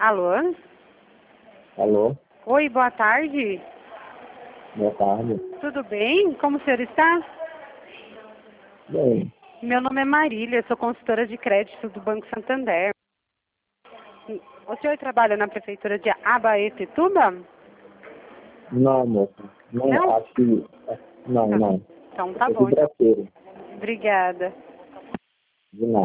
Alô? Alô, Oi, boa tarde. boa tarde. Tudo bem? Como o senhor está? Bem, Meu nome é Marília, sou consultora de crédito do Banco Santander. O senhor trabalha na prefeitura de Abaetetuba? não, moça. Não? Não, acho que... Não, Tá. não. Então Eu tá sou bom. de Braceiro. Obrigada. De nada.